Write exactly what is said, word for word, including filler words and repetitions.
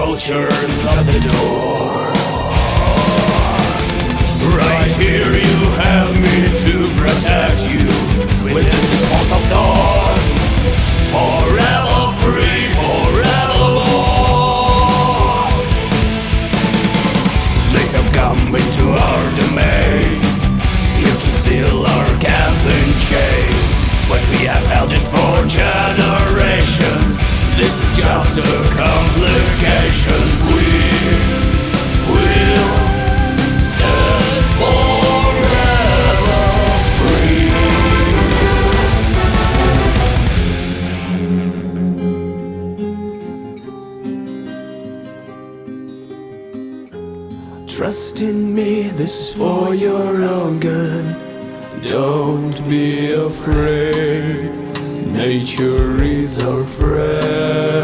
vultures at the door. Right here you have me to protect you within this walls of thorns. Forever free, forever more. They have come into our domain, here to seal our camp in chains. But we have held it for generations. This is just a complication. We will stand forever free. Trust in me, this is for your own good. Don't be afraid, nature is our friend.